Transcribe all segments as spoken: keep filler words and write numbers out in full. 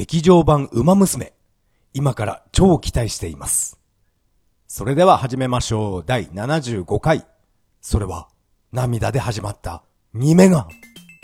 劇場版ウマ娘、今から超期待しています。それでは始めましょう。だいななじゅうごかい。それは涙で始まったにメガ。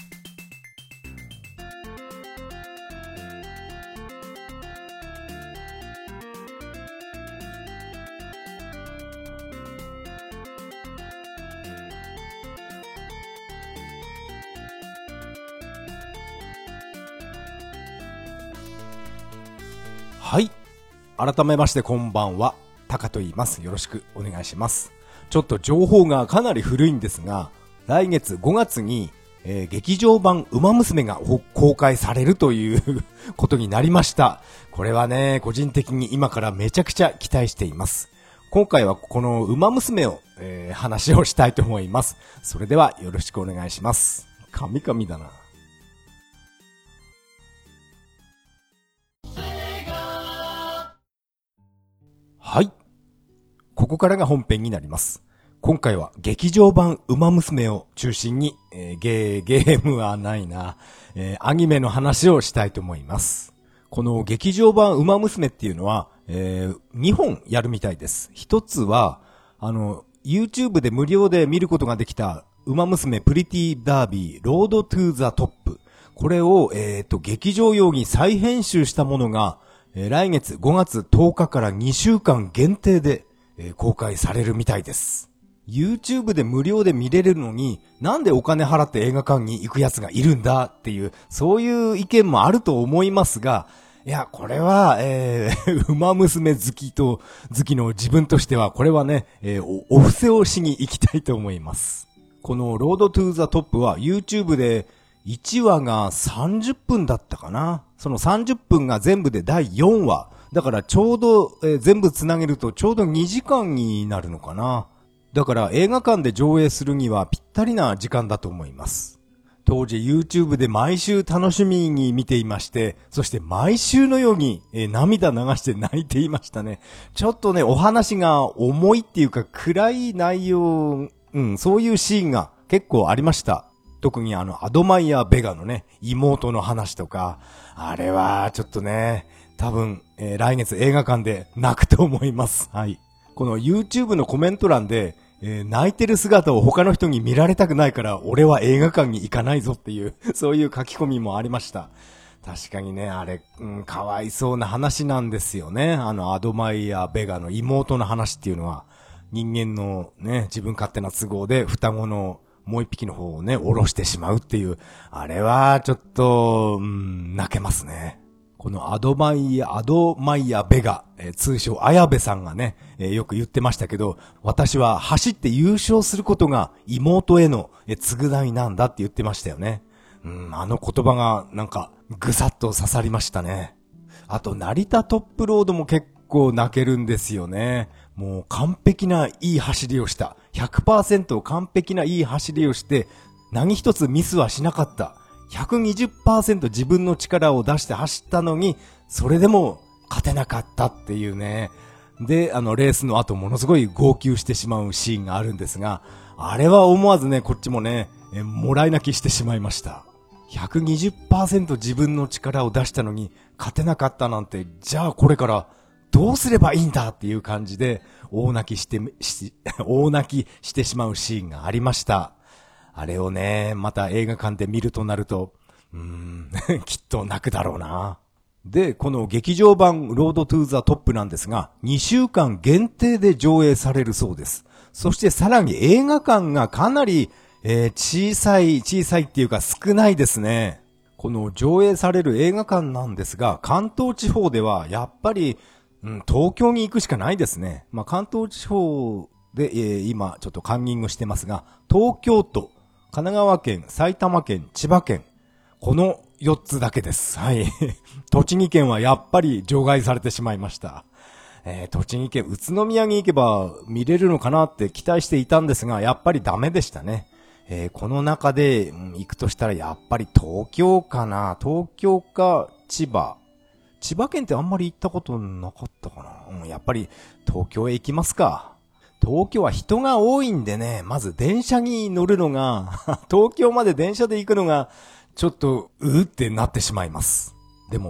はい。改めましてこんばんは。タカと言います。よろしくお願いします。ちょっと情報がかなり古いんですが、来月ごがつに、えー、劇場版ウマ娘が公開されるということになりました。これはね、個人的に今からめちゃくちゃ期待しています。今回はこのウマ娘を、えー、話をしたいと思います。それではよろしくお願いします。神々だな。はい。ここからが本編になります。今回は劇場版ウマ娘を中心に、えー、ゲー、ゲームはないな、えー、アニメの話をしたいと思います。この劇場版ウマ娘っていうのは、えー、にほんやるみたいです。一つは、あの、YouTube で無料で見ることができたウマ娘プリティダービーロードトゥーザトップ。これを、えーと、劇場用に再編集したものが、えー、来月ごがつとおかからにしゅうかん限定で、えー、公開されるみたいです。YouTube で無料で見れるのに、なんでお金払って映画館に行くやつがいるんだっていう、そういう意見もあると思いますが、いや、これは、えー、ウマ娘好きと、好きの自分としては、これはね、えー、お、お布施をしに行きたいと思います。このロードトゥーザトップは YouTube でいちわがさんじゅっぷんだったかな。そのさんじゅっぷんが全部でだいよんわ。だからちょうど、えー、全部つなげるとちょうどにじかんになるのかな。だから映画館で上映するにはぴったりな時間だと思います。当時 YouTube で毎週楽しみに見ていまして、そして毎週のように、えー、涙流して泣いていましたね。ちょっとね、お話が重いっていうか暗い内容、うん、そういうシーンが結構ありました。特にあの、アドマイヤ・ベガのね、妹の話とか、あれはちょっとね、多分、えー、来月映画館で泣くと思います。はい。この YouTube のコメント欄で、えー、泣いてる姿を他の人に見られたくないから俺は映画館に行かないぞっていうそういう書き込みもありました。確かにね、あれ、うん、かわいそうな話なんですよね。あのアドマイヤ・ベガの妹の話っていうのは人間のね、自分勝手な都合で双子のもう一匹の方をね、下ろしてしまうっていう、あれはちょっと、うん、泣けますね。このアドマイヤ、アドマイヤベガ、えー、通称綾部さんがね、えー、よく言ってましたけど、私は走って優勝することが妹への、えー、償いなんだって言ってましたよね。うん、あの言葉がなんかぐさっと刺さりましたね。あと成田トップロードも結構泣けるんですよね。もう完璧ないい走りをした。ひゃくパーセント 完璧ないい走りをして、何一つミスはしなかった。ひゃくにじゅっパーセント 自分の力を出して走ったのに、それでも勝てなかったっていうね。で、あの、レースの後ものすごい号泣してしまうシーンがあるんですが、あれは思わずね、こっちもね、えもらい泣きしてしまいました。ひゃくにじゅっパーセント 自分の力を出したのに勝てなかったなんて、じゃあこれからどうすればいいんだっていう感じで、大泣きして、し大泣きしてしまうシーンがありました。あれをね、また映画館で見るとなると、うーん、きっと泣くだろうな。で、この劇場版ロードトゥーザトップなんですが、にしゅうかん限定で上映されるそうです。そしてさらに映画館がかなり、えー、小さい、小さいっていうか少ないですね。この上映される映画館なんですが、関東地方ではやっぱり、うん、東京に行くしかないですね。まあ、関東地方で、えー、今ちょっとカンニングしてますが、東京都、神奈川県、埼玉県、千葉県。このよっつだけです。はい。栃木県はやっぱり除外されてしまいました。えー、栃木県、宇都宮に行けば見れるのかなって期待していたんですが、やっぱりダメでしたね。えー、この中で、うん、行くとしたらやっぱり東京かな。東京か千葉。千葉県ってあんまり行ったことなかったかな。うん、やっぱり東京へ行きますか。東京は人が多いんでね、まず電車に乗るのが、東京まで電車で行くのが、ちょっと、うーってなってしまいます。でもまあ、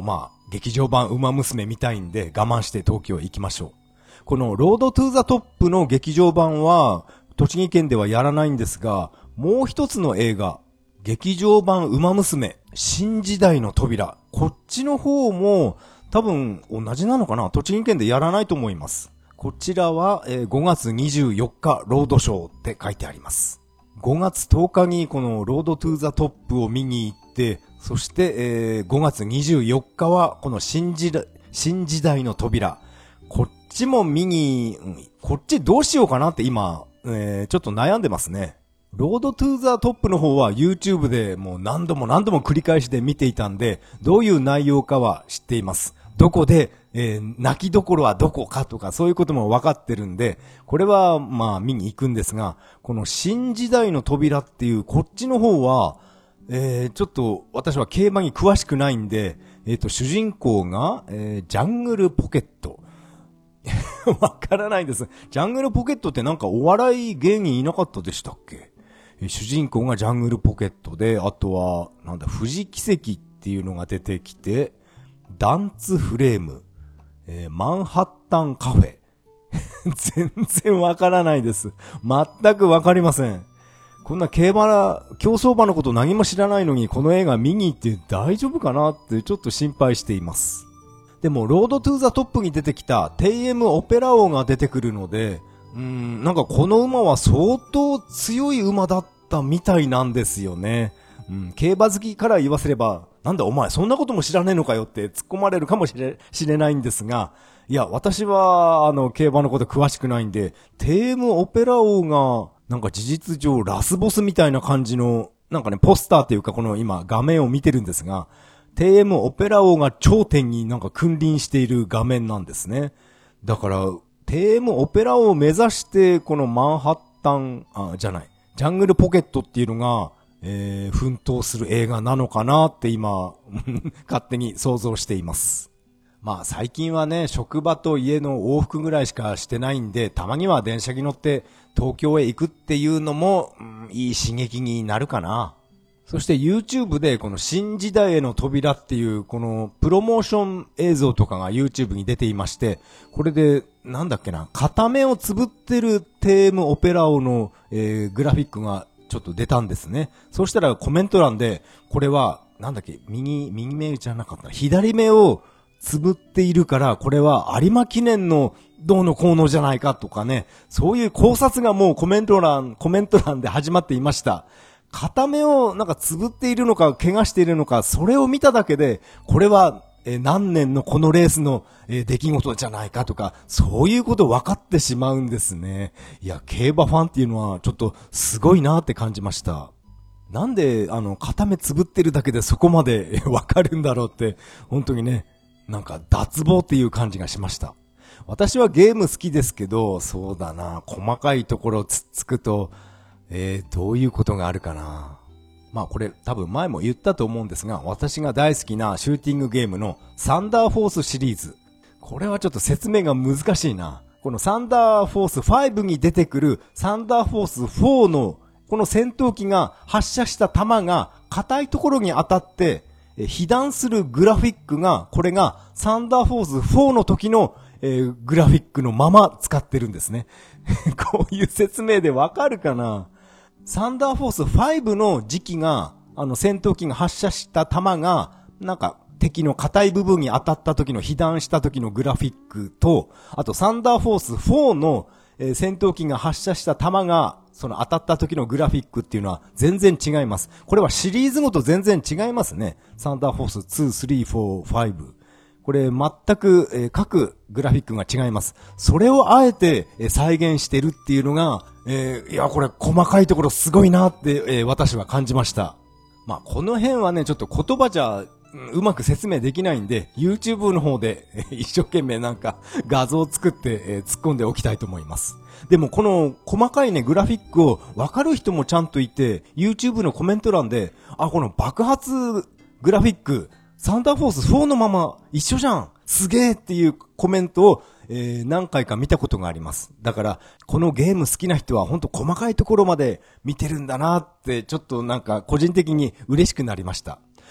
劇場版ウマ娘見たいんで我慢して東京へ行きましょう。このロードトゥーザトップの劇場版は栃木県ではやらないんですが、もう一つの映画、劇場版ウマ娘新時代の扉、こっちの方も多分同じなのかな、栃木県でやらないと思います。こちらはごがつにじゅうよっかロードショーって書いてあります。ごがつとおかにこのロードトゥーザトップを見に行って、そしてごがつにじゅうよっかはこの新時代、新時代の扉、こっちも見に、こっちどうしようかなって今、えー、ちょっと悩んでますね。ロードトゥーザトップの方は YouTube でもう何度も何度も繰り返しで見ていたんで、どういう内容かは知っています。どこで、えー、泣きどころはどこかとかそういうことも分かってるんで、これはまあ見に行くんですが、この新時代の扉っていうこっちの方は、えー、ちょっと私は競馬に詳しくないんで、えっと主人公が、えー、ジャングルポケット。わからないです。ジャングルポケットってなんかお笑い芸人いなかったでしたっけ？主人公がジャングルポケットで、あとは、なんだ、富士奇跡っていうのが出てきて、ダンツフレーム、えー、マンハッタンカフェ。全然わからないです。全くわかりません。こんな競馬、競走馬のこと何も知らないのに、この映画見に行って大丈夫かなってちょっと心配しています。でも、ロードトゥーザトップに出てきたテイエムオペラ王が出てくるので、うーん、なんかこの馬は相当強い馬だったみたいなんですよね。うん、競馬好きから言わせれば、なんだお前そんなことも知らねえのかよって突っ込まれるかもしれ、しれないんですが、いや、私は、あの、競馬のこと詳しくないんで、テームオペラ王が、なんか事実上ラスボスみたいな感じの、なんかね、ポスターっていうかこの今画面を見てるんですが、テームオペラ王が頂点になんか君臨している画面なんですね。だから、テームオペラ王を目指して、このマンハッタン、あ、じゃない、ジャングルポケットっていうのが、えー、奮闘する映画なのかなって今、勝手に想像しています。まあ最近はね、職場と家の往復ぐらいしかしてないんで、たまには電車に乗って東京へ行くっていうのも、うん、いい刺激になるかな。そして YouTube でこの新時代への扉っていうこのプロモーション映像とかが YouTube に出ていまして、これでなんだっけな、片目をつぶってるテームオペラ王の、えー、グラフィックがちょっと出たんですね。そうしたらコメント欄で、これはなんだっけ、右、右目じゃなかった、左目をつぶっているから、これは有馬記念のどうのこうのじゃないかとかね、そういう考察がもうコメント欄、コメント欄で始まっていました。片目をなんかつぶっているのか怪我しているのか、それを見ただけでこれはえ何年のこのレースのえ出来事じゃないかとか、そういうこと分かってしまうんですね。いや、競馬ファンっていうのはちょっとすごいなって感じました。なんであの片目つぶってるだけでそこまで分かるんだろうって、本当にね、なんか脱帽っていう感じがしました。私はゲーム好きですけど、そうだな、細かいところつっつくとえー、どういうことがあるかな。まあこれ多分前も言ったと思うんですが、私が大好きなシューティングゲームのサンダーフォースシリーズ。これはちょっと説明が難しいな。このサンダーフォースファイブに出てくるサンダーフォースフォーのこの戦闘機が発射した弾が硬いところに当たって被弾するグラフィックが、これがサンダーフォースフォーの時のえー、グラフィックのまま使ってるんですね。こういう説明でわかるかな。サンダーフォースファイブの時期が、あの戦闘機が発射した弾が、なんか敵の硬い部分に当たった時の被弾した時のグラフィックと、あとサンダーフォースフォーの、えー、戦闘機が発射した弾が、その当たった時のグラフィックっていうのは全然違います。これはシリーズごと全然違いますね。サンダーフォースツー、スリー、フォー、ファイブ。これ全く、えー、各グラフィックが違います。それをあえて、えー、再現してるっていうのが、えー、いやこれ細かいところすごいなって、えー、私は感じました。まあこの辺はねちょっと言葉じゃ、うん、うまく説明できないんで YouTube の方で、えー、一生懸命なんか画像を作って、えー、突っ込んでおきたいと思います。でもこの細かいねグラフィックを分かる人もちゃんといて YouTube のコメント欄で、あこの爆発グラフィックサンダーフォースフォーのまま一緒じゃんすげーっていうコメントを、えー、何回か見たことがあります。だからこのゲーム好きな人は本当細かいところまで見てるんだなってちょっとなんか個人的に嬉しくなりました。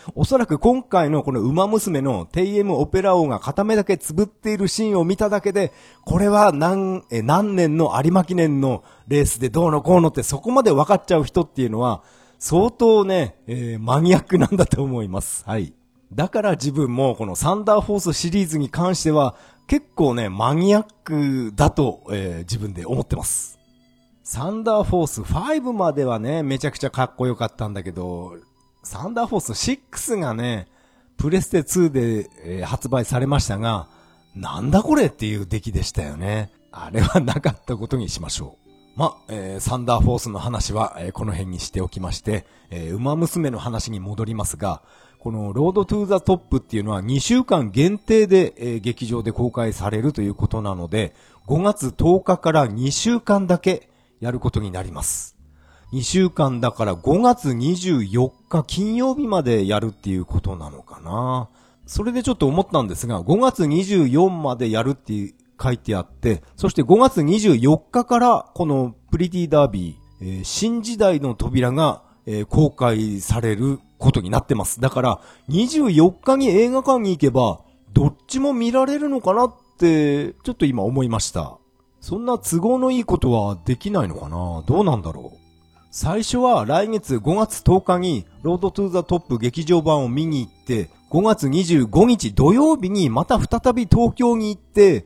おそらく今回のこの馬娘のテイエムオペラ王が片目だけつぶっているシーンを見ただけで、これは何、え、何年の有馬記念のレースでどうのこうのってそこまで分かっちゃう人っていうのは、相当ね、えー、マニアックなんだと思います。はい。だから自分もこのサンダーフォースシリーズに関しては、結構ね、マニアックだと、えー、自分で思ってます。サンダーフォースファイブまではね、めちゃくちゃかっこよかったんだけど、サンダーフォースシックスがね、プレステツーで、えー、発売されましたが、なんだこれっていう出来でしたよね。あれはなかったことにしましょう。ま、えー、サンダーフォースの話は、えー、この辺にしておきまして、えー、馬娘の話に戻りますが、このロードトゥーザトップっていうのはにしゅうかん限定で、えー、劇場で公開されるということなので、ごがつとおかからにしゅうかんだけやることになります。にしゅうかんだからごがつにじゅうよっか金曜日までやるっていうことなのかな。それでちょっと思ったんですが、ごがつにじゅうよっかまでやるって書いてあって、そしてごがつにじゅうよっかからこのプリティダービー、えー、新時代の扉が、えー、公開されることになってます。だからにじゅうよっかに映画館に行けばどっちも見られるのかなってちょっと今思いました。そんな都合のいいことはできないのかな。どうなんだろう。最初は来月ごがつとおかにロードトゥーザトップ劇場版を見に行って、ごがつにじゅうごにち土曜日にまた再び東京に行って、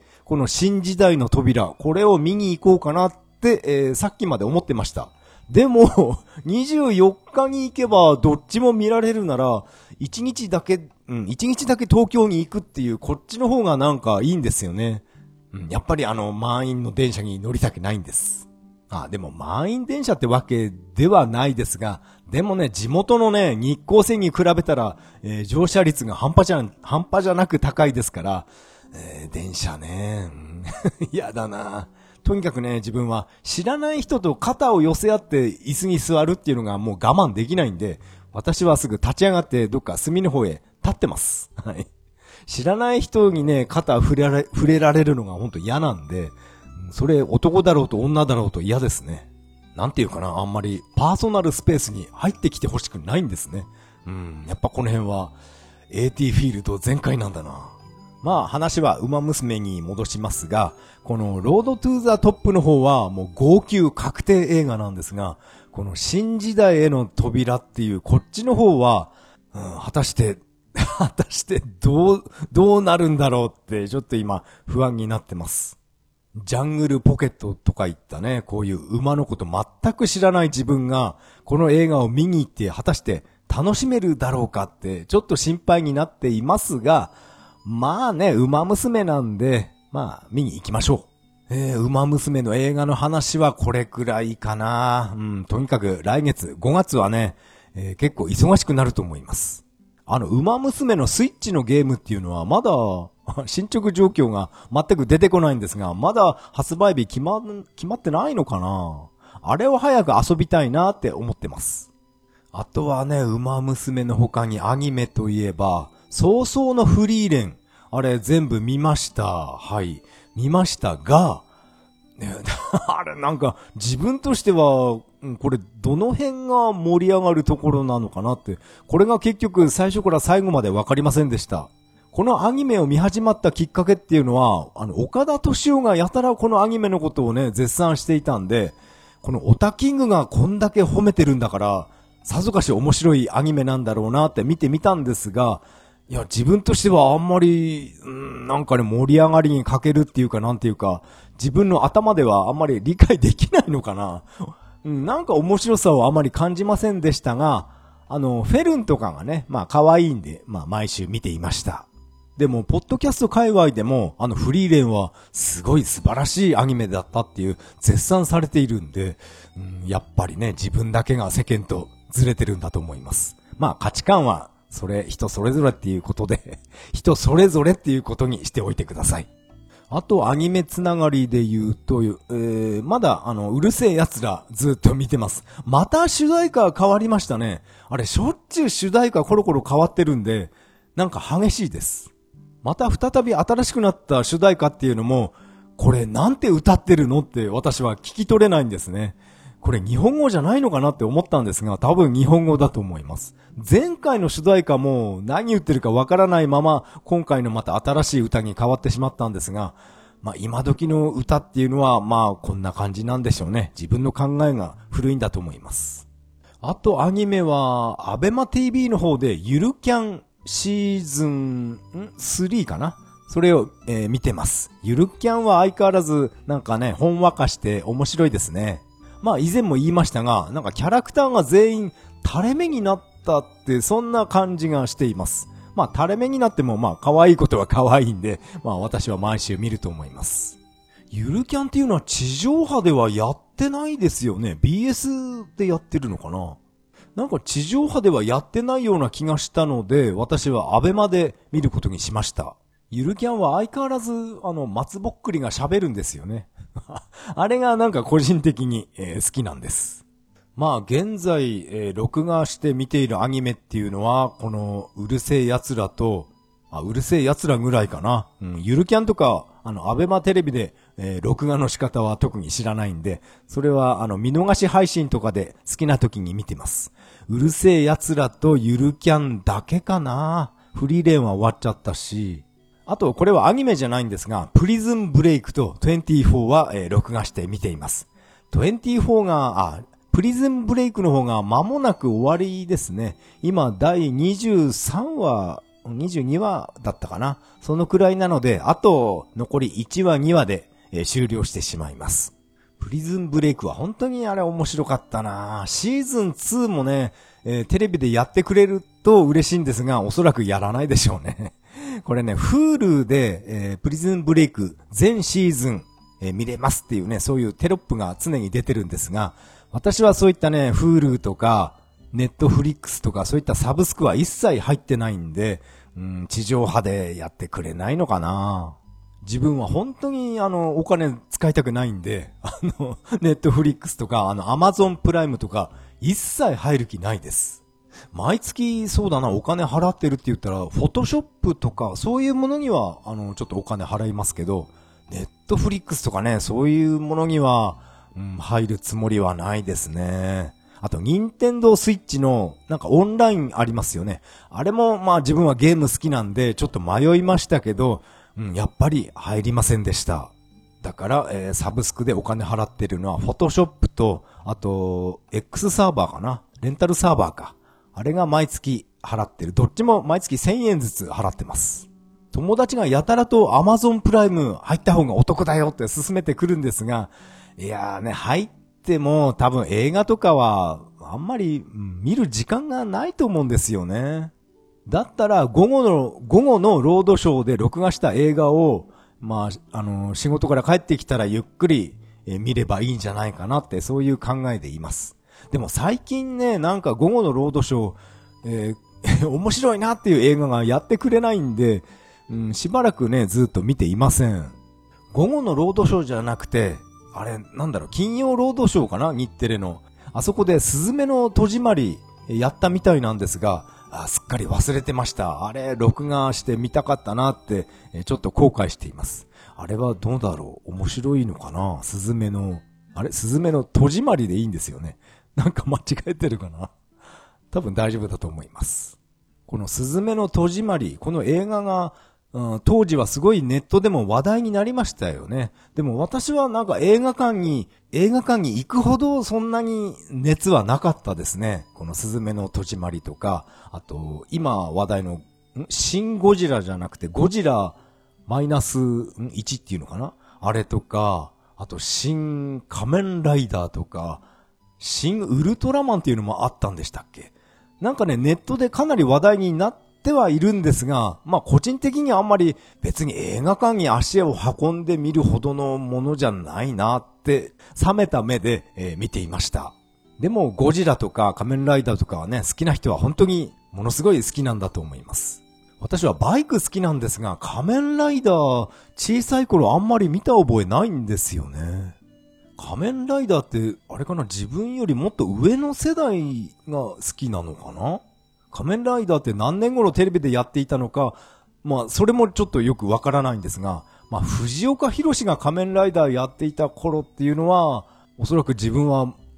この新時代の扉、これを見に行こうかなって、えー、さっきまで思ってました。でも、にじゅうよっかに行けばどっちも見られるなら、いちにちだけ、うん、いちにちだけ東京に行くっていうこっちの方がなんかいいんですよね。うん、やっぱりあの満員の電車に乗りたくないんです。あ、でも満員電車ってわけではないですが、でもね、地元のね、日光線に比べたら、えー、乗車率が半端じゃ、半端じゃなく高いですから、えー、電車ね、やだな。とにかくね、自分は知らない人と肩を寄せ合って椅子に座るっていうのがもう我慢できないんで、私はすぐ立ち上がってどっか隅の方へ立ってます。はい。知らない人にね、肩を触れられ、触れられるのが本当嫌なんで、それ男だろうと女だろうと嫌ですね。なんていうかな、あんまりパーソナルスペースに入ってきてほしくないんですね。うん、やっぱこの辺は エーティー フィールド全開なんだな。まあ話は馬娘に戻しますが、このロードトゥーザトップの方はもう号泣確定映画なんですが、この新時代への扉っていうこっちの方は、うん、果たして果たしてどうどうなるんだろうってちょっと今不安になってます。ジャングルポケットとか言ったね、こういう馬のこと全く知らない自分がこの映画を見に行って果たして楽しめるだろうかってちょっと心配になっていますが、まあね、馬娘なんで、まあ見に行きましょう。えー、馬娘の映画の話はこれくらいかな。うん、とにかく来月ごがつはね、えー、結構忙しくなると思います。あの、馬娘のスイッチのゲームっていうのはまだ進捗状況が全く出てこないんですが、まだ発売日決ま、決まってないのかな。あれを早く遊びたいなって思ってます。あとはね、馬娘の他にアニメといえば、早々のフリーレン。あれ全部見ました。はい。見ましたが、ね、あれなんか自分としては、これどの辺が盛り上がるところなのかなって、これが結局最初から最後までわかりませんでした。このアニメを見始まったきっかけっていうのは、あの、岡田敏夫がやたらこのアニメのことをね、絶賛していたんで、このオタキングがこんだけ褒めてるんだから、さぞかし面白いアニメなんだろうなって見てみたんですが、いや、自分としてはあんまり、んなんかね、盛り上がりに欠けるっていうかなんていうか、自分の頭ではあんまり理解できないのかな。なんか面白さをあまり感じませんでしたが、あの、フェルンとかがね、まあ可愛いんで、まあ毎週見ていました。でも、ポッドキャスト界隈でも、あのフリーレンはすごい素晴らしいアニメだったっていう絶賛されているんで、うん、やっぱりね、自分だけが世間とずれてるんだと思います。まあ価値観は、それ人それぞれっていうことで、人それぞれっていうことにしておいてください。あとアニメつながりで言うと、えー、まだあのうるせえ奴らずっと見てます。また主題歌変わりましたね。あれしょっちゅう主題歌コロコロ変わってるんで、なんか激しいです。また再び新しくなった主題歌っていうのも、これなんて歌ってるのって私は聞き取れないんですね。 これ日本語じゃないのかなって思ったんですが、多分日本語だと思います。前回の主題歌も何言ってるかわからないまま、今回のまた新しい歌に変わってしまったんですが、まあ今時の歌っていうのはまあこんな感じなんでしょうね。自分の考えが古いんだと思います。あとアニメは、アベマ ティーブイ の方でゆるキャンシーズンスリーかな、それを、えー、見てます。ゆるキャンは相変わらずなんかね、ほんわかして面白いですね。まあ以前も言いましたが、なんかキャラクターが全員垂れ目になったってそんな感じがしています。まあ垂れ目になってもまあ可愛いことは可愛いんで、まあ私は毎週見ると思います。ゆるキャンっていうのは地上波ではやってないですよね。ビーエス でやってるのかな。なんか地上波ではやってないような気がしたので、私はアベマで見ることにしました。ゆるキャンは相変わらずあの松ぼっくりが喋るんですよね。あれがなんか個人的に、えー、好きなんです。まあ現在、えー、録画して見ているアニメっていうのは、このうるせえ奴らと、あ、うるせえ奴らぐらいかな。うん、ゆるキャンとか、あの、アベマテレビで、えー、録画の仕方は特に知らないんで、それはあの、見逃し配信とかで好きな時に見てます。うるせえ奴らとゆるキャンだけかな。フリーレンは終わっちゃったし、あと、これはアニメじゃないんですが、プリズンブレイクとにじゅうよんは、えー、録画して見ています。にじゅうよんが、あ、プリズンブレイクの方が間もなく終わりですね。今、だいにじゅうさんわ、にじゅうにわだったかな。そのくらいなので、あと、残りいちわ、にわで、えー、終了してしまいます。プリズンブレイクは本当にあれ面白かったな。シーズンツーもね、えー、テレビでやってくれると嬉しいんですが、おそらくやらないでしょうね。これね、Hulu で、えー、プリズンブレイク全シーズン、えー、見れますっていうね、そういうテロップが常に出てるんですが、私はそういったね、Hulu とか、Netflix とかそういったサブスクは一切入ってないんで、うん、地上波でやってくれないのかな。自分は本当にあの、お金使いたくないんで、あの、Netflix とか、あの、Amazon プライムとか、一切入る気ないです。毎月そうだな、お金払ってるって言ったら、フォトショップとか、そういうものには、あの、ちょっとお金払いますけど、ネットフリックスとかね、そういうものには、うん、入るつもりはないですね。あと、ニンテンドースイッチの、なんかオンラインありますよね。あれも、まあ自分はゲーム好きなんで、ちょっと迷いましたけど、うん、やっぱり入りませんでした。だから、えー、サブスクでお金払ってるのは、フォトショップと、あと、X サーバーかな。レンタルサーバーか。あれが毎月払ってる。どっちも毎月せんえんずつ払ってます。友達がやたらと Amazon プライム入った方がお得だよって勧めてくるんですが、いやーね、入っても多分映画とかはあんまり見る時間がないと思うんですよね。だったら午後の、午後のロードショーで録画した映画を、まあ、あの、仕事から帰ってきたらゆっくり見ればいいんじゃないかなって、そういう考えでいます。でも最近ね、なんか午後のロードショー、えー、面白いなっていう映画がやってくれないんで、うん、しばらくね、ずっと見ていません。午後のロードショーじゃなくて、あれ、なんだろう、金曜ロードショーかな、日テレの。あそこでスズメの戸締まりやったみたいなんですが、あ、すっかり忘れてました。あれ、録画して見たかったなって、ちょっと後悔しています。あれはどうだろう、面白いのかな、スズメの、あれ、スズメの戸締まりでいいんですよね。なんか間違えてるかな。多分大丈夫だと思います。このスズメの戸締まり、この映画が、うん、当時はすごいネットでも話題になりましたよね。でも私はなんか映画館に、映画館に行くほどそんなに熱はなかったですね。このスズメの戸締まりとか、あと今話題のシンゴジラじゃなくてゴジラマイナスいちっていうのかな、あれとか、あと新仮面ライダーとか、新ウルトラマンっていうのもあったんでしたっけ。なんかね、ネットでかなり話題になってはいるんですが、まあ個人的にはあんまり別に映画館に足を運んで見るほどのものじゃないなって冷めた目で、えー、見ていました。でもゴジラとか仮面ライダーとかはね、好きな人は本当にものすごい好きなんだと思います。私はバイク好きなんですが、仮面ライダー小さい頃あんまり見た覚えないんですよね。仮面ライダーってあれかな、自分よりもっと上の世代が好きなのかな。仮面ライダーって何年頃テレビでやっていたのか、まあそれもちょっとよくわからないんですが、まあ藤岡弘が仮面ライダーやっていた頃っていうのは、おそらく自分は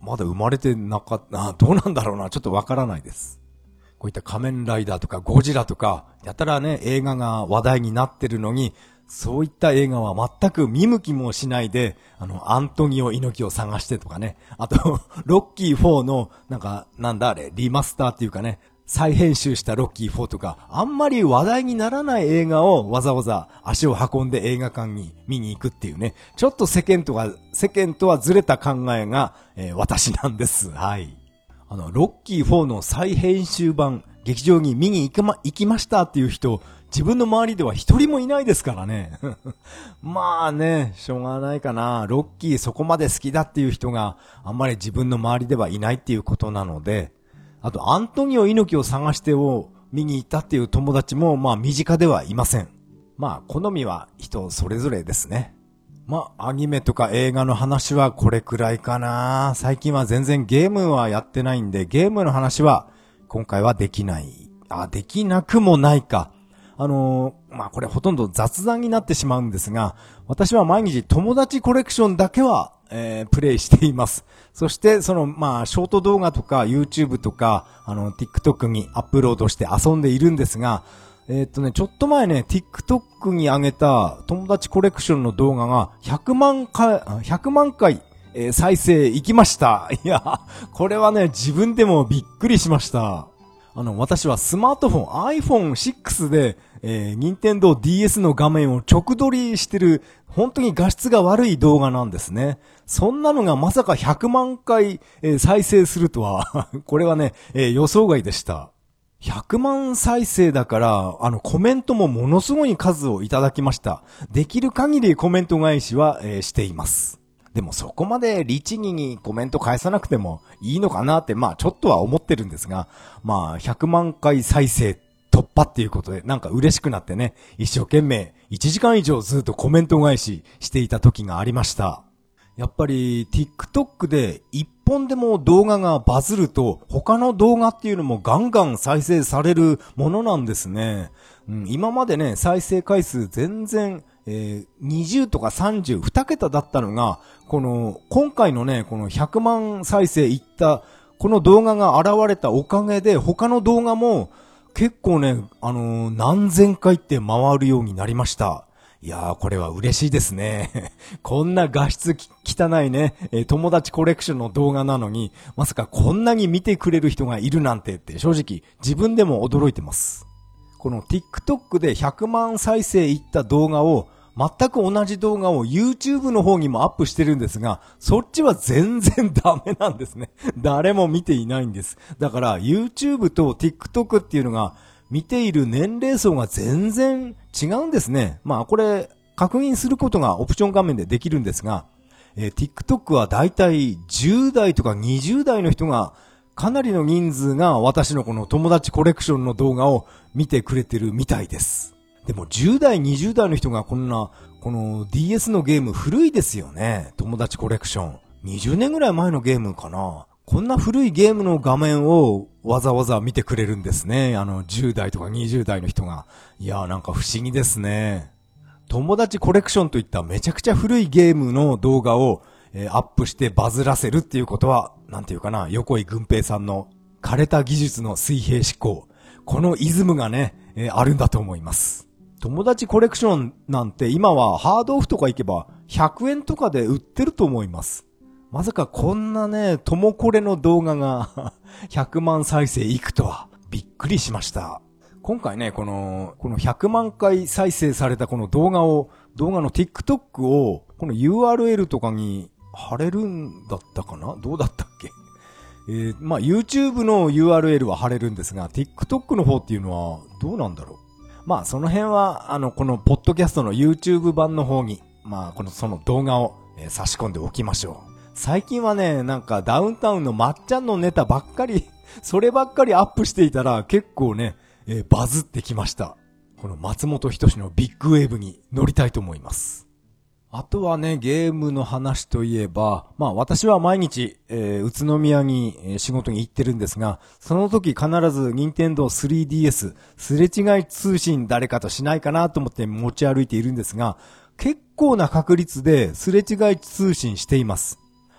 まだ生まれてなかった、あ、どうなんだろうな、ちょっとわからないです。こういった仮面ライダーとかゴジラとか、やたらね、映画が話題になってるのに、そういった映画は全く見向きもしないで、あの、アントニオ猪木を探してとかね、あと、ロッキーフォーの、なんか、なんだあれ、リマスターっていうかね、再編集したロッキーフォーとか、あんまり話題にならない映画をわざわざ足を運んで映画館に見に行くっていうね、ちょっと世間とは、世間とはずれた考えが、えー、私なんです。はい。あの、ロッキーフォーの再編集版、劇場に見に行くま、行きましたっていう人、自分の周りでは一人もいないですからね。まあね、しょうがないかな。ロッキーそこまで好きだっていう人があんまり自分の周りではいないっていうことなので、あとアントニオ猪木を探してを見に行ったっていう友達もまあ身近ではいません。まあ好みは人それぞれですね。まあアニメとか映画の話はこれくらいかな。最近は全然ゲームはやってないんで、ゲームの話は今回はできない。あ、できなくもないか。あのー、まあ、これほとんど雑談になってしまうんですが、私は毎日友達コレクションだけは、えー、プレイしています。そして、その、まあ、ショート動画とか YouTube とか、あの、TikTok にアップロードして遊んでいるんですが、えー、っとね、ちょっと前ね、TikTok に上げた友達コレクションの動画がひゃくまんかい、ひゃくまんかい、えー、再生いきました。いや、これはね、自分でもびっくりしました。あの、私はスマートフォン アイフォンシックス で、えー、ニンテンドー ディーエス の画面を直撮りしてる、本当に画質が悪い動画なんですね。そんなのがまさかひゃくまんかい、えー、再生するとは、これはね、えー、予想外でした。ひゃくまん再生だから、あの、コメントもものすごい数をいただきました。できる限りコメント返しは、えー、しています。でもそこまで律儀にコメント返さなくてもいいのかなって、まあちょっとは思ってるんですが、まあひゃくまんかい再生突破っていうことでなんか嬉しくなってね、一生懸命いちじかん以上ずっとコメント返ししていた時がありました。やっぱり TikTok で一本でも動画がバズると他の動画っていうのもガンガン再生されるものなんですね。うん、今までね、再生回数全然えー、にじゅうとかさんじゅう、に桁だったのが、この、今回のね、このひゃくまん再生いった、この動画が現れたおかげで、他の動画も、結構ね、あのー、何千回って回るようになりました。いやー、これは嬉しいですね。こんな画質汚いね、えー、友達コレクションの動画なのに、まさかこんなに見てくれる人がいるなんてって、正直、自分でも驚いてます。この TikTok でひゃくまん再生いった動画を、全く同じ動画を YouTube の方にもアップしてるんですが、そっちは全然ダメなんですね。誰も見ていないんです。だから YouTube と TikTok っていうのが見ている年齢層が全然違うんですね。まあこれ確認することがオプション画面でできるんですが、えー、TikTok はだいたいじゅう代とかにじゅう代の人がかなりの人数が私のこの友達コレクションの動画を見てくれてるみたいです。でもじゅう代、にじゅう代の人がこんな、この ディーエス のゲーム古いですよね。友達コレクション。にじゅうねんぐらい前のゲームかな。こんな古いゲームの画面をわざわざ見てくれるんですね。あのじゅう代とかにじゅう代の人が。いやーなんか不思議ですね。友達コレクションといっためちゃくちゃ古いゲームの動画を、えー、アップしてバズらせるっていうことは、なんていうかな、横井軍平さんの枯れた技術の水平思考。このイズムがね、えー、あるんだと思います。友達コレクションなんて今はハードオフとか行けばひゃくえんとかで売ってると思います。まさかこんなね、トモコレの動画がひゃくまん再生いくとはびっくりしました。今回ね、この、このひゃくまんかい再生されたこの動画を、動画の TikTok をこの ユーアールエル とかに貼れるんだったかな？どうだったっけ？えー、まあ YouTube の ユーアールエル は貼れるんですが、TikTok の方っていうのはどうなんだろう？まあその辺はあのこのポッドキャストの YouTube 版の方にまあこのその動画を、えー、差し込んでおきましょう。最近はねなんかダウンタウンのまっちゃんのネタばっかりそればっかりアップしていたら結構ね、えー、バズってきました。この松本人志のビッグウェーブに乗りたいと思います。あとはね、ゲームの話といえば、まあ私は毎日、えー、宇都宮に、えー、仕事に行ってるんですが、その時必ず任天堂 スリーディーエス、すれ違い通信誰かとしないかなと思って持ち歩いているんですが、結構な確率ですれ違い通信しています。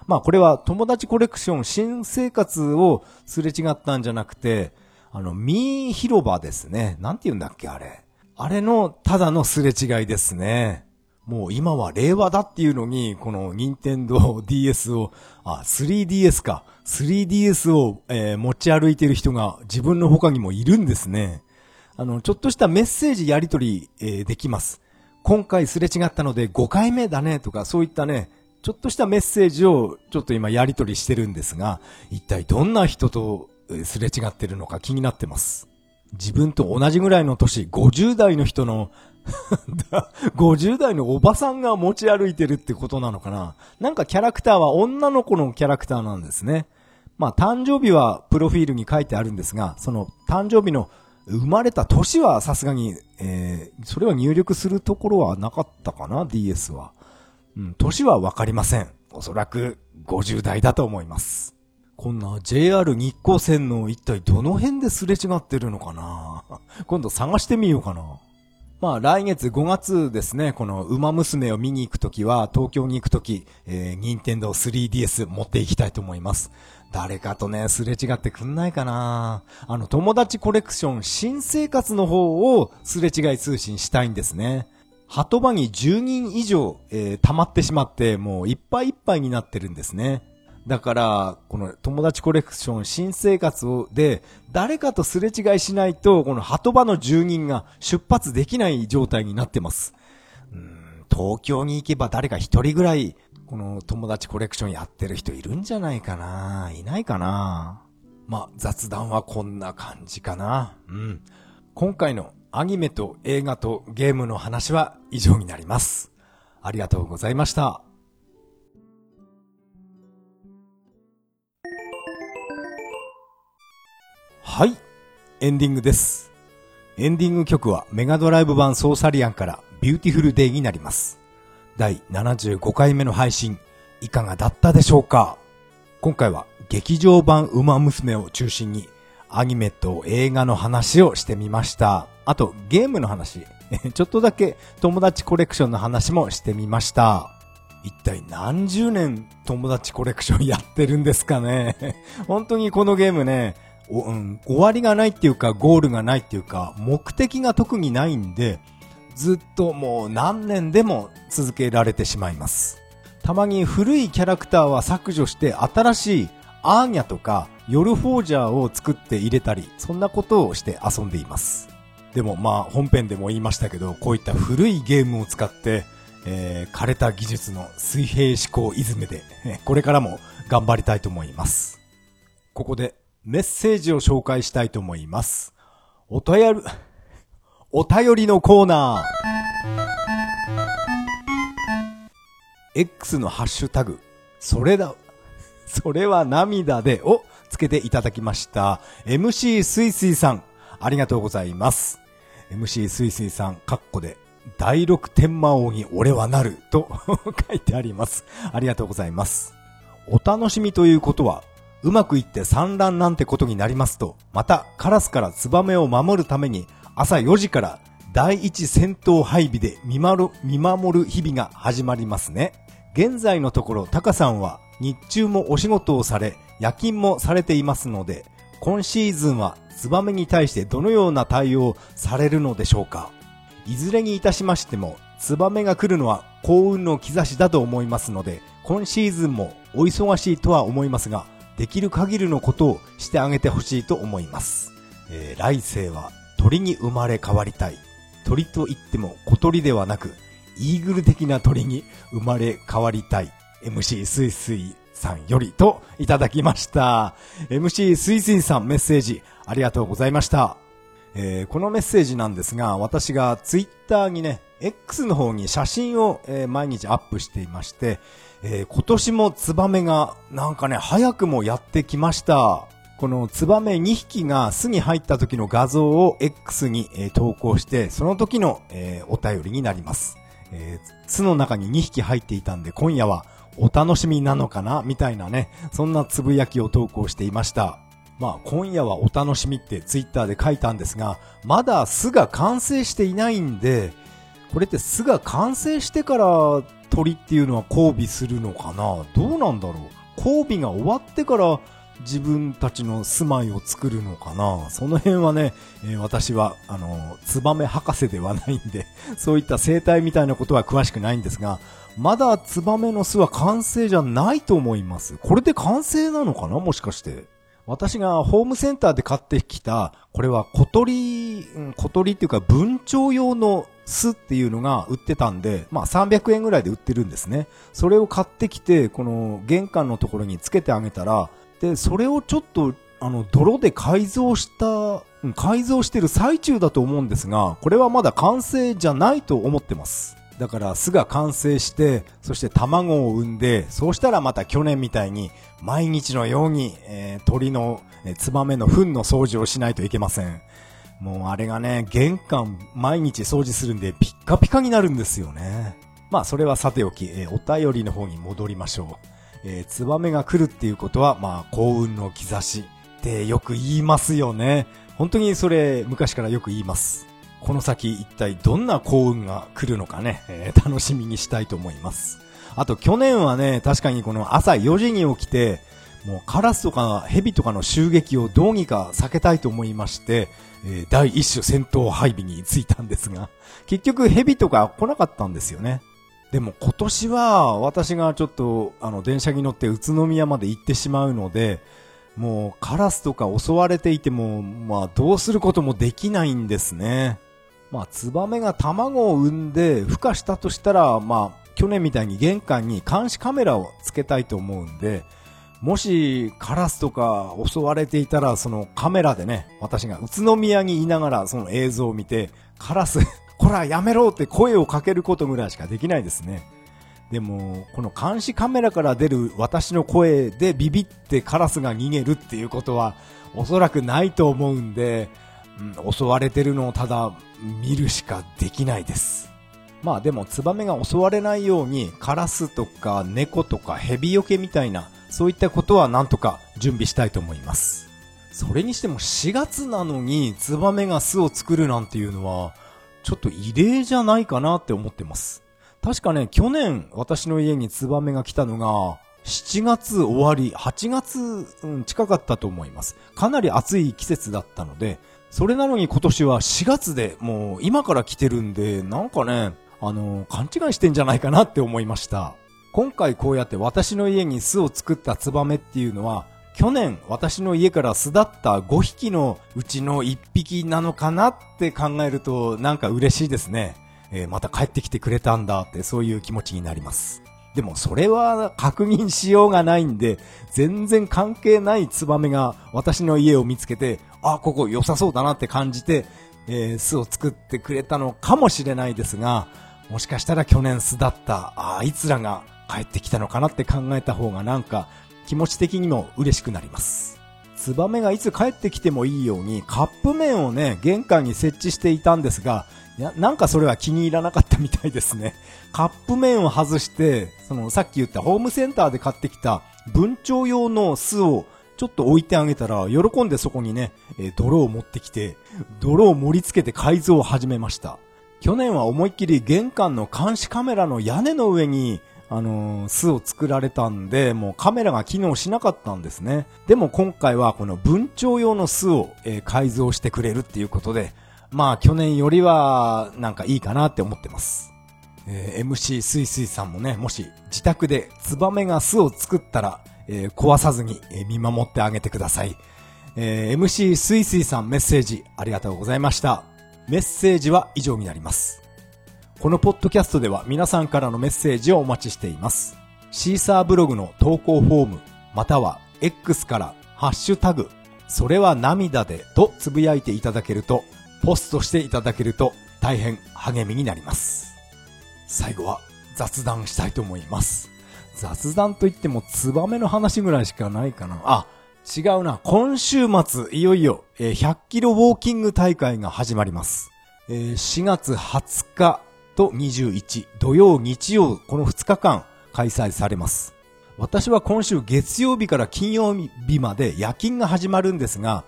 まあこれは友達コレクション新生活をすれ違ったんじゃなくて、あの、ミー広場ですね。なんて言うんだっけあれ。あれのただのすれ違いですね。もう今は令和だっていうのに、この任天堂 ディーエス を、あ、スリーディーエス か。スリーディーエス を、えー、持ち歩いてる人が自分の他にもいるんですね。あの、ちょっとしたメッセージやり取り、えー、できます。今回すれ違ったのでごかいめだねとか、そういったね、ちょっとしたメッセージをちょっと今やり取りしてるんですが、一体どんな人とすれ違ってるのか気になってます。自分と同じぐらいの年、ごじゅう代の人のごじゅう代のおばさんが持ち歩いてるってことなのかな。なんかキャラクターは女の子のキャラクターなんですね。まあ誕生日はプロフィールに書いてあるんですが、その誕生日の生まれた年はさすがに、えー、それは入力するところはなかったかな ディーエス は。うん、年はわかりません。おそらくごじゅう代だと思います。こんな ジェイアール 日光線の一体どの辺ですれ違ってるのかな。今度探してみようかな。まあ来月ごがつですね、この馬娘を見に行くときは、東京に行くとき、えー、任天堂 スリーディーエス 持って行きたいと思います。誰かとね、すれ違ってくんないかな。あの、友達コレクション新生活の方をすれ違い通信したいんですね。鳩場にじゅうにん以上、えー、溜まってしまって、もういっぱいいっぱいになってるんですね。だから、この友達コレクション新生活をで、誰かとすれ違いしないと、この鳩場の住人が出発できない状態になってます。うーん、東京に行けば誰か一人ぐらい、この友達コレクションやってる人いるんじゃないかな。いないかな。まあ、雑談はこんな感じかな。うん。今回のアニメと映画とゲームの話は以上になります。ありがとうございました。はい、エンディングです。エンディング曲はメガドライブ版ソーサリアンからビューティフルデイになります。だいななじゅうごかいめの配信、いかがだったでしょうか。今回は劇場版ウマ娘を中心にアニメと映画の話をしてみました。あとゲームの話、ちょっとだけ友達コレクションの話もしてみました。一体何十年友達コレクションやってるんですかね。本当にこのゲームね、お、うん、終わりがないっていうかゴールがないっていうか目的が特にないんで、ずっともう何年でも続けられてしまいます。たまに古いキャラクターは削除して新しいアーニャとか夜フォージャーを作って入れたり、そんなことをして遊んでいます。でもまあ本編でも言いましたけど、こういった古いゲームを使って、えー、枯れた技術の水平思考イズムで、これからも頑張りたいと思います。ここでメッセージを紹介したいと思います。おたやる、お便りのコーナー。X のハッシュタグ、それだ、それは涙でをつけていただきました。エムシー すいすいさん、ありがとうございます。エムシー すいすいさん、カッコで、だいろく天魔王に俺はなると書いてあります。ありがとうございます。お楽しみということは、うまくいって産卵なんてことになりますと、またカラスからツバメを守るために朝よじから第一戦闘配備で見守る、見守る日々が始まりますね。現在のところタカさんは日中もお仕事をされ夜勤もされていますので、今シーズンはツバメに対してどのような対応をされるのでしょうか。いずれにいたしましてもツバメが来るのは幸運の兆しだと思いますので、今シーズンもお忙しいとは思いますが、できる限りのことをしてあげてほしいと思います。えー、来世は鳥に生まれ変わりたい。鳥と言っても小鳥ではなくイーグル的な鳥に生まれ変わりたい。エムシー すいすいさんよりといただきました。エムシー すいすいさん、メッセージありがとうございました。えー、このメッセージなんですが、私がツイッターにね、X の方に写真を、えー、毎日アップしていまして、えー、今年もツバメがなんかね、早くもやってきました。このツバメにひきが巣に入った時の画像を X に、えー、投稿して、その時の、えー、お便りになります。えー、巣の中ににひき入っていたんで、今夜はお楽しみなのかなみたいなね、そんなつぶやきを投稿していました。まあ今夜はお楽しみってツイッターで書いたんですが、まだ巣が完成していないんで、 これって巣が完成してから鳥っていうのは交尾するのかな？どうなんだろう？交尾が終わってから自分たちの住まいを作るのかな？その辺はね、えー、私はあのツバメ博士ではないんでそういった生態みたいなことは詳しくないんですが、まだツバメの巣は完成じゃないと思います。これで完成なのかな？もしかして。私がホームセンターで買ってきた、これは小鳥、小鳥っていうか文鳥用の巣っていうのが売ってたんで、まあさんびゃくえんぐらいで売ってるんですね。それを買ってきて、この玄関のところにつけてあげたら、で、それをちょっと、あの、泥で改造した、改造してる最中だと思うんですが、これはまだ完成じゃないと思ってます。だから巣が完成して、そして卵を産んで、そうしたらまた去年みたいに毎日のように、えー、鳥の、えー、ツバメの糞の掃除をしないといけません。もうあれがね、玄関毎日掃除するんでピッカピカになるんですよね。まあそれはさておき、えー、お便りの方に戻りましょう。えー、ツバメが来るっていうことは、まあ幸運の兆しってよく言いますよね。本当にそれ昔からよく言います。この先一体どんな幸運が来るのかね、えー、楽しみにしたいと思います。あと去年はね、確かにこの朝よじに起きて、もうカラスとかヘビとかの襲撃をどうにか避けたいと思いまして、えー、第一種戦闘配備についたんですが、結局ヘビとか来なかったんですよね。でも今年は私がちょっとあの電車に乗って宇都宮まで行ってしまうので、もうカラスとか襲われていても、まあどうすることもできないんですね。まあ、ツバメが卵を産んで孵化したとしたら、まあ、去年みたいに玄関に監視カメラをつけたいと思うんで、もしカラスとか襲われていたら、そのカメラでね、私が宇都宮にいながらその映像を見て、カラス、こらやめろって声をかけることぐらいしかできないですね。でも、この監視カメラから出る私の声でビビってカラスが逃げるっていうことは、おそらくないと思うんで、うん、襲われてるのをただ見るしかできないです。まあでもツバメが襲われないようにカラスとか猫とかヘビよけみたいなそういったことはなんとか準備したいと思います。それにしてもしがつなのにツバメが巣を作るなんていうのはちょっと異例じゃないかなって思ってます。確かね、去年私の家にツバメが来たのがしちがつ終わり、はちがつ、うん、近かったと思います。かなり暑い季節だったので、それなのに今年はしがつでもう今から来てるんで、なんかね、あの、勘違いしてんじゃないかなって思いました。今回こうやって私の家に巣を作ったツバメっていうのは、去年私の家から巣立ったごひきのうちのいっぴきなのかなって考えるとなんか嬉しいですね。えー、また帰ってきてくれたんだってそういう気持ちになります。でもそれは確認しようがないんで、全然関係ないツバメが私の家を見つけて、あ、ここ良さそうだなって感じて、えー、巣を作ってくれたのかもしれないですが、もしかしたら去年巣立ったあいつらが帰ってきたのかなって考えた方がなんか気持ち的にも嬉しくなります。ツバメがいつ帰ってきてもいいようにカップ麺をね、玄関に設置していたんですが、いや、なんかそれは気に入らなかったみたいですね。カップ麺を外して、そのさっき言ったホームセンターで買ってきた文鳥用の巣をちょっと置いてあげたら、喜んでそこにね、えー、泥を持ってきて、泥を盛り付けて改造を始めました。去年は思いっきり玄関の監視カメラの屋根の上に、あのー、巣を作られたんで、もうカメラが機能しなかったんですね。でも今回はこの文鳥用の巣を、えー、改造してくれるっていうことで、まあ去年よりはなんかいいかなって思ってます。えー、エムシー スイスイさんもね、もし自宅でツバメが巣を作ったら、えー、壊さずに、えー、見守ってあげてください。えー、エムシー スイスイさんメッセージありがとうございました。メッセージは以上になります。このポッドキャストでは皆さんからのメッセージをお待ちしています。シーサーブログの投稿フォーム、または X からハッシュタグ、それは涙でとつぶやいていただけると、ポストしていただけると大変励みになります。最後は雑談したいと思います。雑談といってもツバメの話ぐらいしかないかな。あ、違うな。今週末いよいよひゃっキロウォーキング大会が始まります。しがつはつかとにじゅういち土曜日曜このふつかかん開催されます。私は今週月曜日から金曜日まで夜勤が始まるんですが、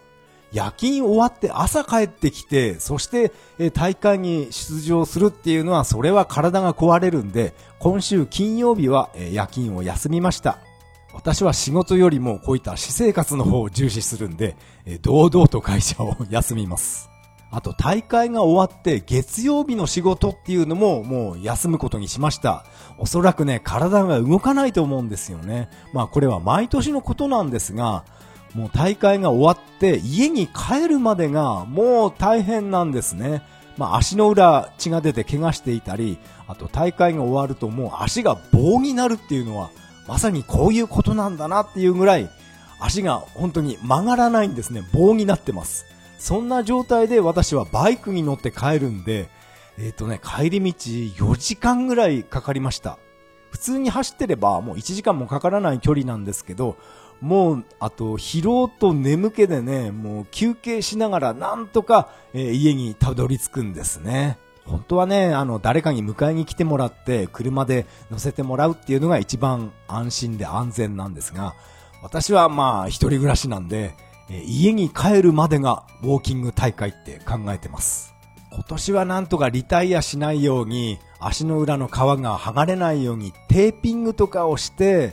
夜勤終わって朝帰ってきて、そして大会に出場するっていうのは、それは体が壊れるんで、今週金曜日は夜勤を休みました。私は仕事よりもこういった私生活の方を重視するんで、堂々と会社を休みます。あと大会が終わって月曜日の仕事っていうのももう休むことにしました。おそらくね、体が動かないと思うんですよね。まあこれは毎年のことなんですが、もう大会が終わって家に帰るまでがもう大変なんですね。まあ足の裏血が出て怪我していたり、あと大会が終わるともう足が棒になるっていうのはまさにこういうことなんだなっていうぐらい足が本当に曲がらないんですね。棒になってます。そんな状態で私はバイクに乗って帰るんで、えっとね、帰り道よじかんぐらいかかりました。普通に走ってればもういちじかんもかからない距離なんですけど、もうあと疲労と眠気でね、もう休憩しながらなんとか、えー、家にたどり着くんですね。本当はね、あの誰かに迎えに来てもらって車で乗せてもらうっていうのが一番安心で安全なんですが、私はまあ一人暮らしなんで、えー、家に帰るまでがウォーキング大会って考えてます。今年はなんとかリタイアしないように、足の裏の皮が剥がれないようにテーピングとかをして、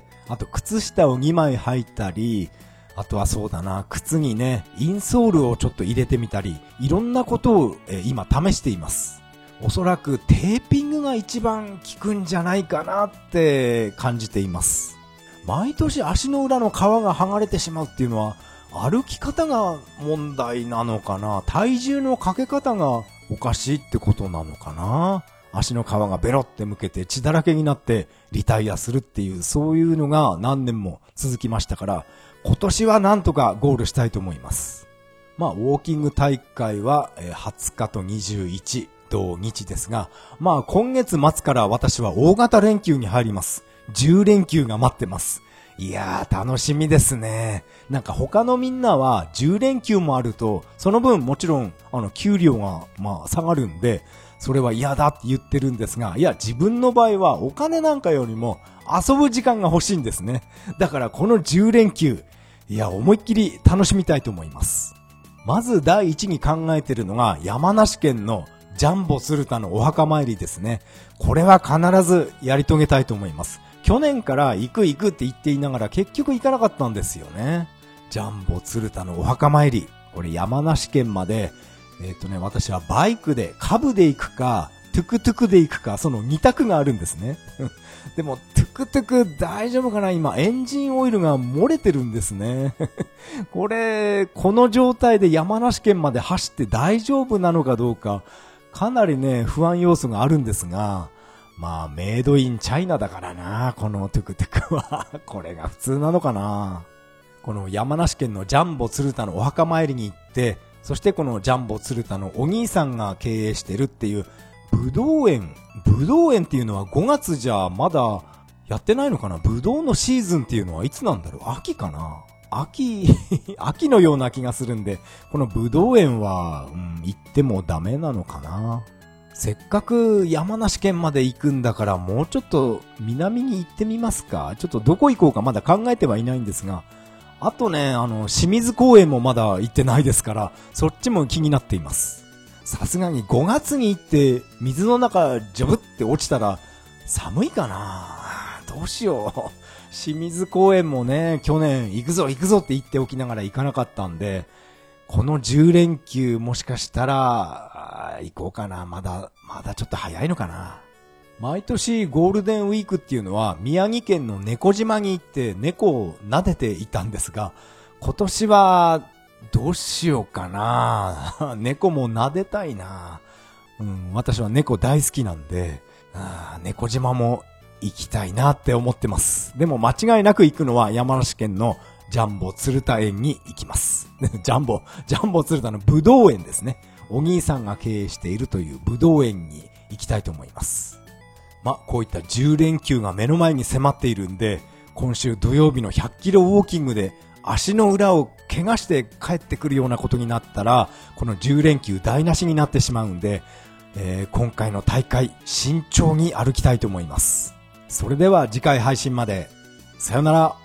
あと靴下をにまい履いたり、あとはそうだな、靴にね、インソールをちょっと入れてみたり、いろんなことを、えー、今試しています。おそらくテーピングが一番効くんじゃないかなって感じています。毎年足の裏の皮が剥がれてしまうっていうのは、歩き方が問題なのかな、体重のかけ方がおかしいってことなのかな。足の皮がベロってむけて血だらけになってリタイアするっていう、そういうのが何年も続きましたから、今年はなんとかゴールしたいと思います。まあウォーキング大会ははつかとにじゅういち土日ですが、まあ今月末から私は大型連休に入ります。じゅうれんきゅうが待ってます。いやー楽しみですね。なんか他のみんなはじゅうれんきゅうもあると、その分もちろんあの給料がまあ下がるんで、それは嫌だって言ってるんですが、いや自分の場合はお金なんかよりも遊ぶ時間が欲しいんですね。だからこのじゅうれんきゅう、いや思いっきり楽しみたいと思います。まず第一に考えているのが山梨県のジャンボ鶴田のお墓参りですね。これは必ずやり遂げたいと思います。去年から行く行くって言っていながら結局行かなかったんですよね。ジャンボ鶴田のお墓参り。これ山梨県まで、えっとね、私はバイクで、カブで行くか、トゥクトゥクで行くか、そのに択があるんですね。でも、トゥクトゥク大丈夫かな？今、エンジンオイルが漏れてるんですね。これ、この状態で山梨県まで走って大丈夫なのかどうか、かなりね、不安要素があるんですが、まあ、メイドインチャイナだからな、このトゥクトゥクは。これが普通なのかな。この山梨県のジャンボ鶴田のお墓参りに行って、そしてこのジャンボ鶴田のお兄さんが経営してるっていう、ぶどう園。ぶどう園っていうのはごがつじゃまだやってないのかな。ぶどうのシーズンっていうのはいつなんだろう。秋かな。秋、秋のような気がするんで、このぶどう園は、うん、行ってもダメなのかな。せっかく山梨県まで行くんだからもうちょっと南に行ってみますか。ちょっとどこ行こうかまだ考えてはいないんですが、あとね、あの、清水公園もまだ行ってないですから、そっちも気になっています。さすがにごがつに行って水の中ジョブって落ちたら寒いかな。どうしよう。清水公園もね、去年行くぞ行くぞって言っておきながら行かなかったんで、このじゅうれんきゅうもしかしたら行こうかな。まだ、まだちょっと早いのかな。毎年ゴールデンウィークっていうのは宮城県の猫島に行って猫を撫でていたんですが、今年はどうしようかな。猫も撫でたいな。うん、私は猫大好きなんで、あ猫島も行きたいなって思ってます。でも間違いなく行くのは山梨県のジャンボ鶴田園に行きます。ジャンボ、ジャンボ鶴田のぶどう園ですね。お兄さんが経営しているというぶどう園に行きたいと思います。ま、こういったじゅうれんきゅうが目の前に迫っているんで、今週土曜日のひゃっキロウォーキングで足の裏を怪我して帰ってくるようなことになったら、このじゅうれんきゅう台無しになってしまうんで、えー、今回の大会慎重に歩きたいと思います。それでは次回配信まで。さよなら。